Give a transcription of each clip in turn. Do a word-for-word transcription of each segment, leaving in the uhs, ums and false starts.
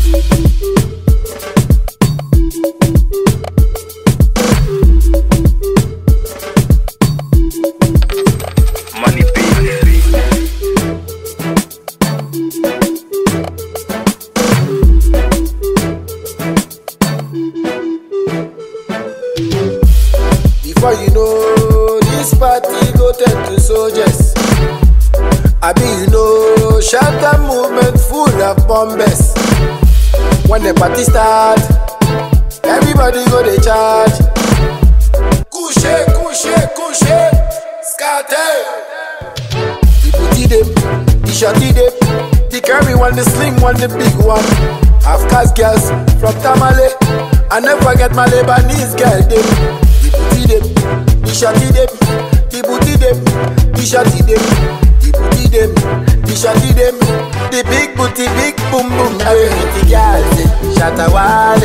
Money baby. Before you know, this party go turn to soldiers. I be you know, shatter movement full of bombers. When the party start, everybody go dey charge. Couche, couche, couche, scatter. The booty dem, the shorty dem, the curvy one, the slim one, the big one. Half caste girls from Tamale, I never get my Lebanese girl dem. The booty dem, the shorty dem, the booty dem, the shorty dem, the booty dem, the shorty dem, the big booty, big boom boom. Every pretty girl say, Shatawale.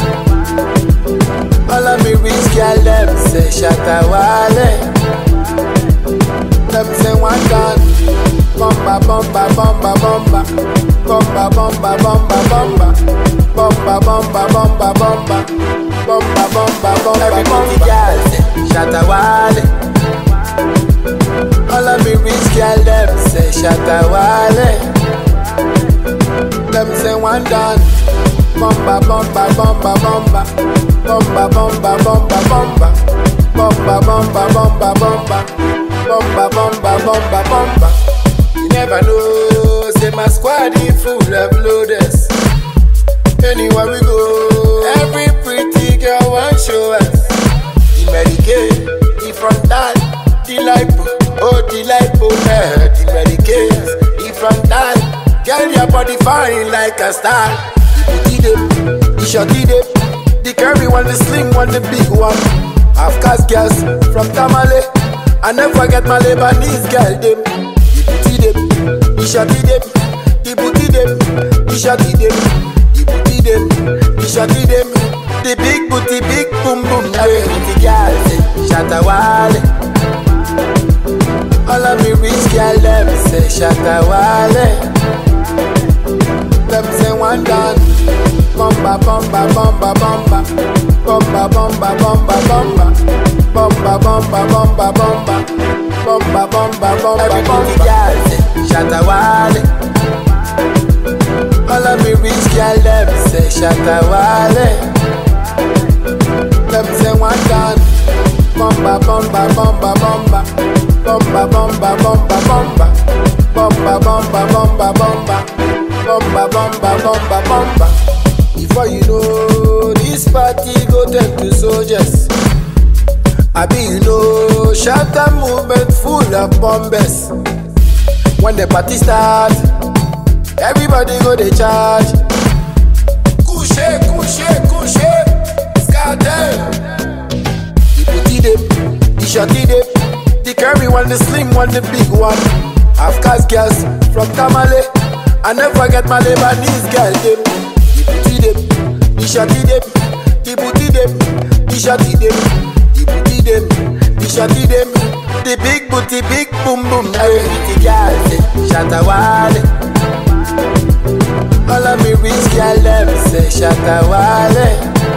All of me rich girl them say, Shatawale. Them say one gun, bomba, bomba, bomba, bomba, bomba, bomba, bomba, bomba, bomba, bomba, bomba, bomba, bomba, bomba, bomba. Every pretty girl say, Shatawale. All of me rich girl them say, Shatawale. Them say one gun, bomba, bomba, bomba, bomba, bomba, bomba, bomba, bomba, bomba, bomba, bomba, bomba. Bomba, bomba, bomba, bomba. You never know, say my squad is full of loaders. Anywhere we go, every pretty girl want show us. The Medicaid, the frontal, the lipo, oh the lipo, eh. The Medicaid, the frontal, girl your body fine like a star. The booty dem, the shorty dem, the curvy one, the slim one, the big one. Half caste girls from Tamale, I never get my Lebanese girl dem. The booty dem, the shorty dem, the booty dem, the shorty dem, the booty dem, the shorty dem, the big booty, big boom boom. Every pretty girl say, Shatawale. All of me rich girl them say, Shatawale. Them say one gun, bomba, bomba, bomba, bomba, bomba, bomba, bomba, bomba. Bomba, bomba, bomba, bomba, bomba, bomba, bomba. Every pretty girl say, Shatawale. All of me rich girl them say, Shatawale. Them say one gun, bomba, bomba, bomba, bomba, bomba, bomba, bomba, bomba, bomba, bomba, bomba, bomba, bomba, bomba, bomba, bomba. Before you know, this party go turn to soldiers. I be you know, shatter movement full of bombers. When the party start, everybody go dey charge. Couche, couche, couche, scatter. The booty dem, the shorty dem, the curvy one, the slim one, the big one. Half caste girls from Tamale, I never get my Lebanese girl dem. The booty dem, the shorty dem, the booty dem, the shorty dem. The booty dem, the shorty dem, the big booty, big boom boom. Every pretty girl say, Shatawale. All of me rich girl them say, Shatawale.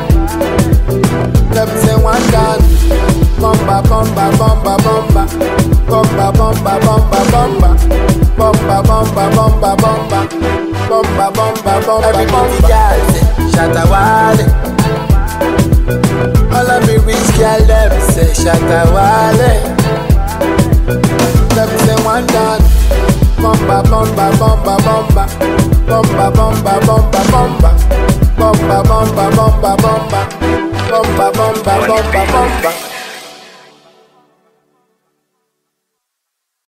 Them say one gun, bomba, bomba, bomba, bomba, bomba, bomba, bomba, bomba, bomba, bomba, bomba, bomba, bomba, bomba, bomba. Every pretty girl say, Shatawale. All of me rich girl them say, Shatawale. Them say one gun, bomba, bomba, bomba, bomba, bomba, bomba, bomba, bomba, bomba, bomba, bomba, bomba, bomba, bomba, bomba, bomba.